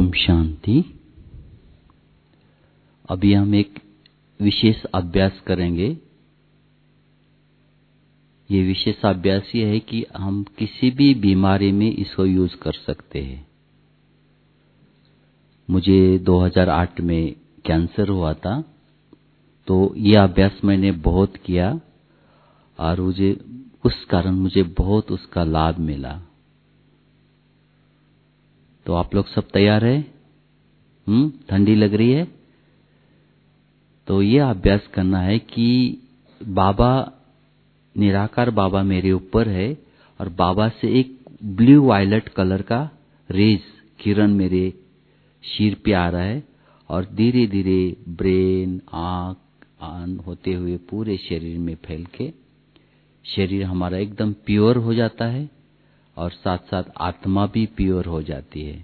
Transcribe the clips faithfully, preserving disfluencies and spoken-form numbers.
ओम शांति। अभी हम एक विशेष अभ्यास करेंगे। ये विशेष अभ्यास ये है कि हम किसी भी बीमारी में इसको यूज कर सकते हैं। मुझे दो हज़ार आठ में कैंसर हुआ था, तो ये अभ्यास मैंने बहुत किया और मुझे उस कारण मुझे बहुत उसका लाभ मिला। तो आप लोग सब तैयार है? हम्म ठंडी लग रही है? तो ये अभ्यास करना है कि बाबा, निराकार बाबा मेरे ऊपर है और बाबा से एक ब्लू वायलेट कलर का रेज किरण मेरे सिर पे आ रहा है और धीरे धीरे ब्रेन, आँख, कान होते हुए पूरे शरीर में फैल के शरीर हमारा एकदम प्योर हो जाता है और साथ साथ आत्मा भी प्योर हो जाती है।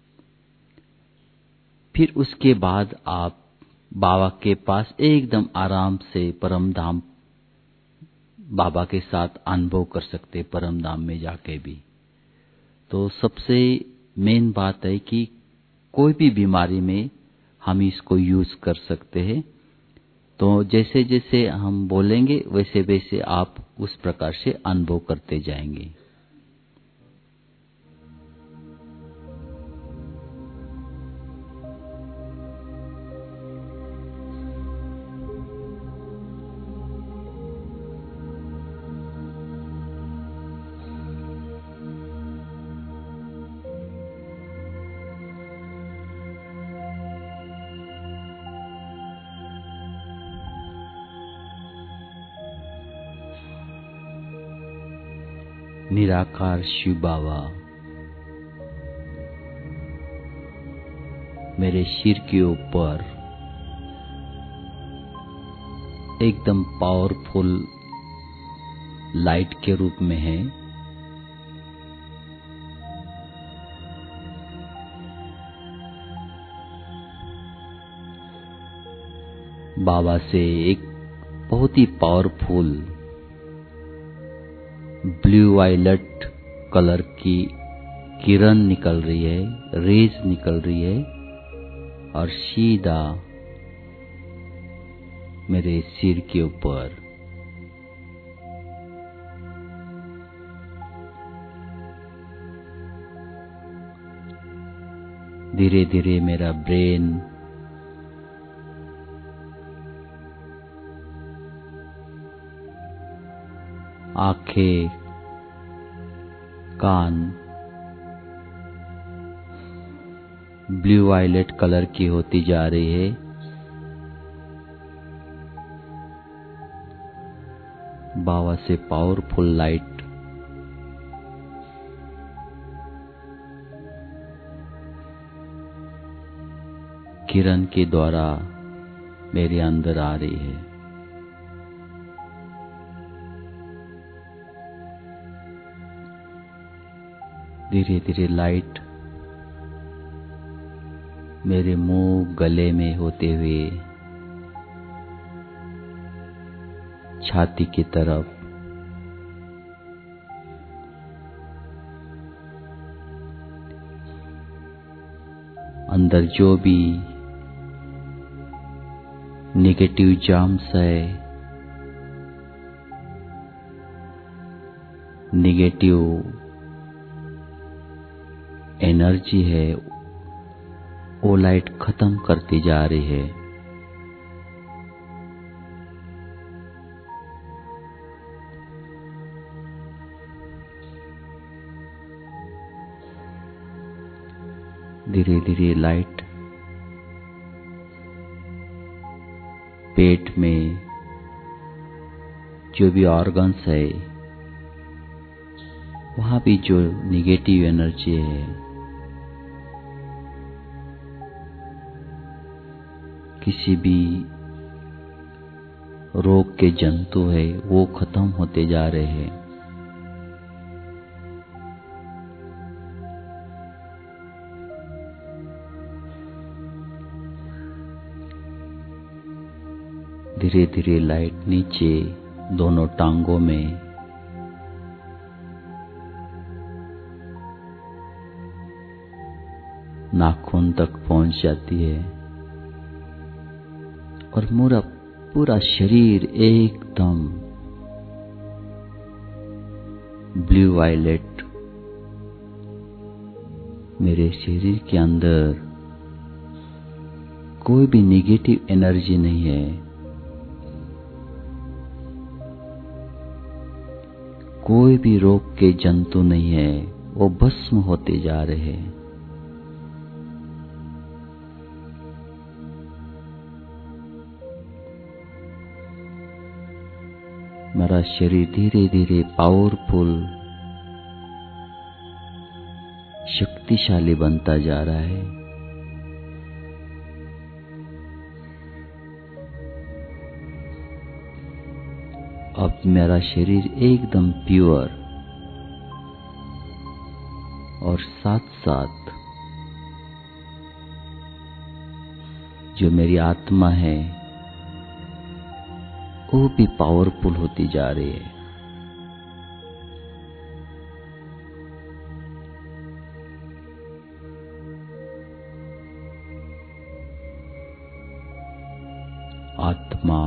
फिर उसके बाद आप बाबा के पास एकदम आराम से परम धाम बाबा के साथ अनुभव कर सकते, परम धाम में जाके भी। तो सबसे मेन बात है कि कोई भी बीमारी में हम इसको यूज कर सकते हैं। तो जैसे जैसे हम बोलेंगे वैसे वैसे आप उस प्रकार से अनुभव करते जाएंगे। निराकार शिव बाबा मेरे सिर के ऊपर एकदम पावरफुल लाइट के रूप में है। बाबा से एक बहुत ही पावरफुल ब्लू वायलेट कलर की किरण निकल रही है, रेज निकल रही है और सीधा मेरे सिर के ऊपर धीरे धीरे मेरा ब्रेन, आंखें, कान ब्लू वायलेट कलर की होती जा रही है। बाबा से पावरफुल लाइट किरण के द्वारा मेरे अंदर आ रही है। धीरे धीरे लाइट मेरे मुंह, गले में होते हुए छाती की तरफ अंदर जो भी नेगेटिव जर्म्स है, नेगेटिव एनर्जी है, वो लाइट खत्म करती जा रही है। धीरे धीरे लाइट पेट में जो भी ऑर्गन्स है, वहां भी जो नेगेटिव एनर्जी है, किसी भी रोग के जंतु है, वो खत्म होते जा रहे हैं। धीरे धीरे लाइट नीचे दोनों टांगों में, नाखून तक पहुंच जाती है और मेरा पूरा शरीर एकदम ब्लू वायलेट, मेरे शरीर के अंदर कोई भी नेगेटिव एनर्जी नहीं है, कोई भी रोग के जंतु नहीं है, वो भस्म होते जा रहे हैं। मेरा शरीर धीरे धीरे पावरफुल, शक्तिशाली बनता जा रहा है। अब मेरा शरीर एकदम प्योर और साथ साथ जो मेरी आत्मा है वो भी पावरफुल होती जा रही है। आत्मा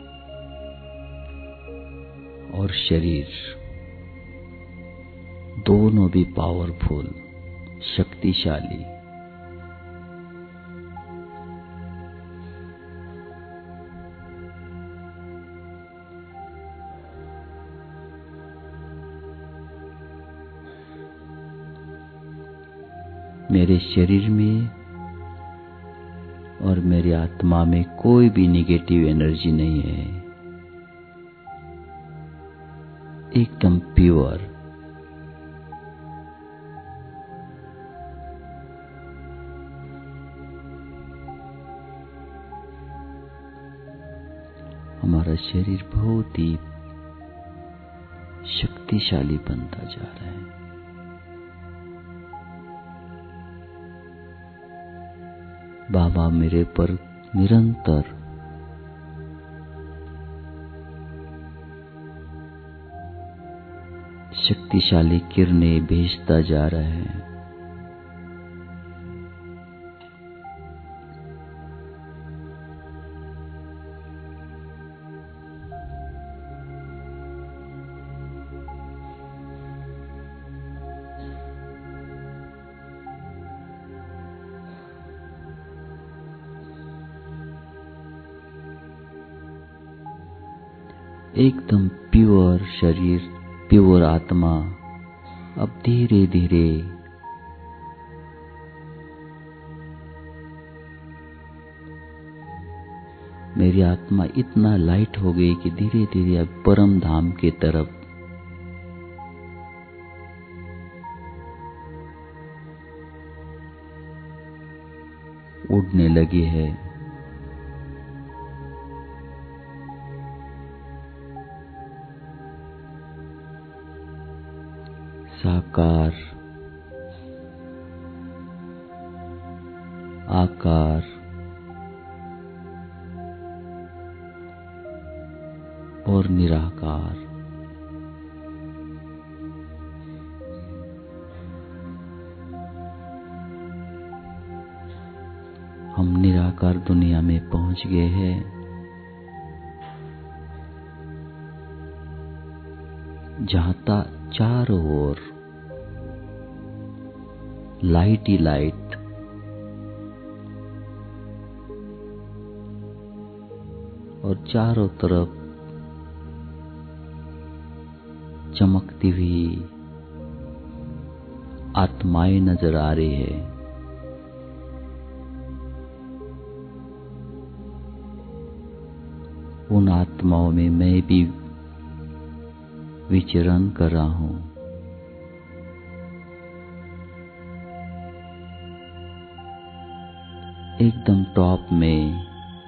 और शरीर दोनों भी पावरफुल, शक्तिशाली। मेरे शरीर में और मेरी आत्मा में कोई भी नेगेटिव एनर्जी नहीं है, एकदम प्योर। हमारा शरीर बहुत ही शक्तिशाली बनता जा रहा है। बाबा मेरे पर निरंतर शक्तिशाली किरणें भेजता जा रहा है। एकदम प्योर शरीर, प्योर आत्मा अब धीरे धीरे मेरी आत्मा इतना लाइट हो गई कि धीरे धीरे अब परम धाम की तरफ उड़ने लगी है। साकार, आकार, और निराकार हम निराकार दुनिया में पहुंच गए हैं, जहां तक चारों ओर लाइट ही लाइट, और चारों तरफ चमकती हुई आत्माएं नजर आ रही है। उन आत्माओं में मैं भी विचरण कर रहा हूं। एकदम टॉप में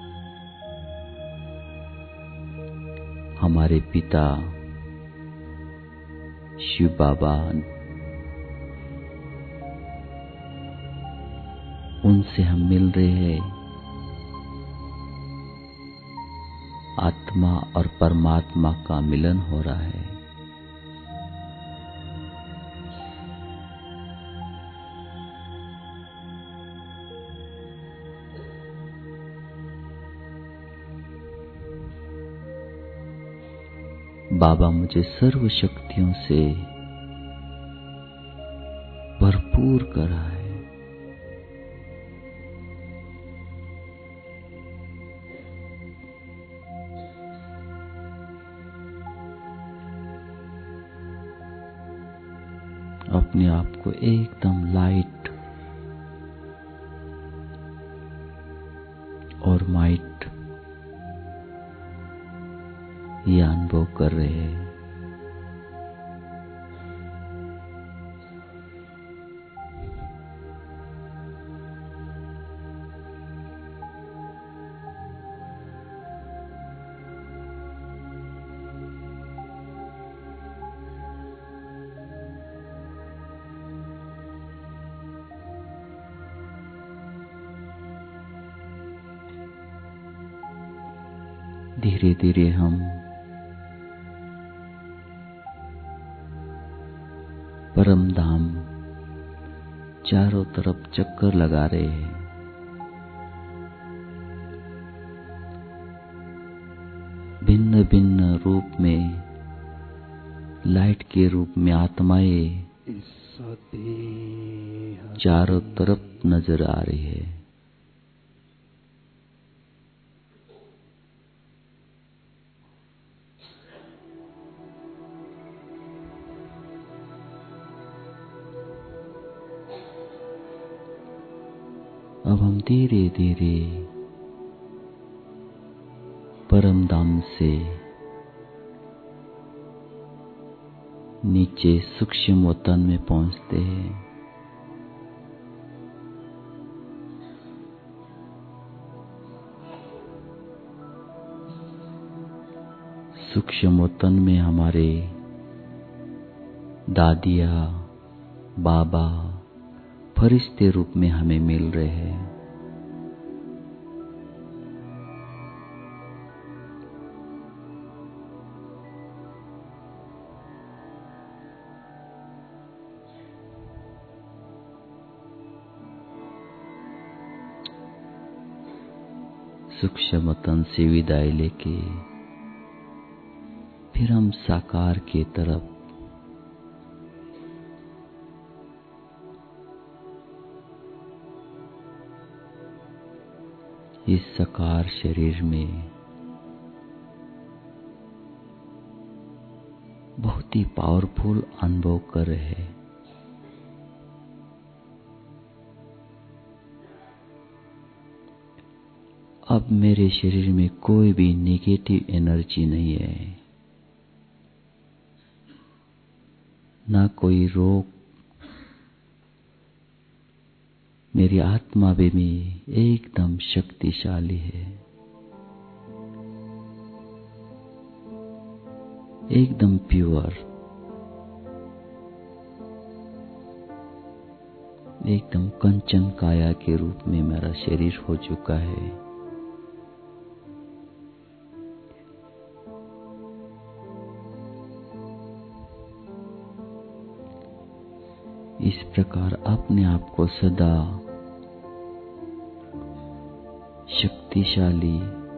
हमारे पिता शिव बाबा, उनसे हम मिल रहे हैं। आत्मा और परमात्मा का मिलन हो रहा है। बाबा मुझे सर्व शक्तियों से भरपूर कर रहा है। अपने आप को एकदम लाइट और माइट ये अनुभव कर रहे हैं। धीरे धीरे हम परम धाम चारों तरफ चक्कर लगा रहे हैं। भिन्न भिन्न रूप में, लाइट के रूप में आत्माएं चारों तरफ नजर आ रही है। अब हम धीरे धीरे परम धाम से नीचे सूक्ष्म वतन में पहुंचते हैं। सूक्ष्म वतन में हमारे दादिया बाबा फरिश्ते रूप में हमें मिल रहे हैं। सूक्ष्म वतन से विदाई लेके फिर हम साकार की तरफ इस साकार शरीर में बहुत ही पावरफुल अनुभव कर रहे हैं। अब मेरे शरीर में कोई भी नेगेटिव एनर्जी नहीं है, ना कोई रोग। मेरी आत्मा भी में एकदम शक्तिशाली है, एकदम प्योर, एकदम कंचन काया के रूप में मेरा शरीर हो चुका है। इस प्रकार अपने आप को सदा शक्तिशाली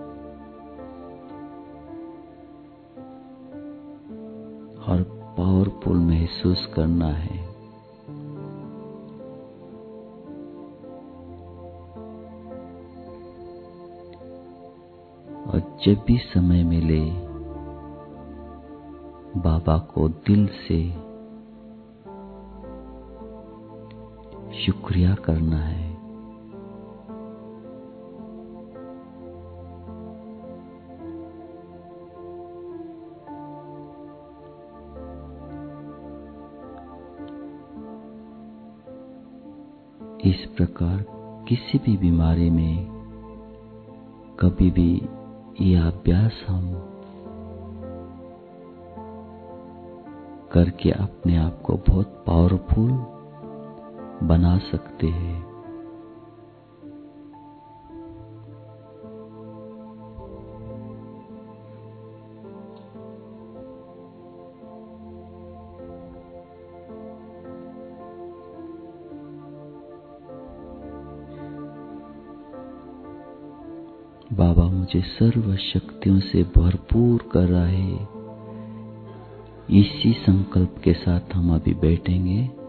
और पावरफुल महसूस करना है। और जब भी समय मिले बाबा को दिल से शुक्रिया करना है। इस प्रकार किसी भी बीमारी में कभी भी यह अभ्यास हम करके अपने आप को बहुत पावरफुल बना सकते हैं। बाबा मुझे सर्व शक्तियों से भरपूर कर रहा है, इसी संकल्प के साथ हम अभी बैठेंगे।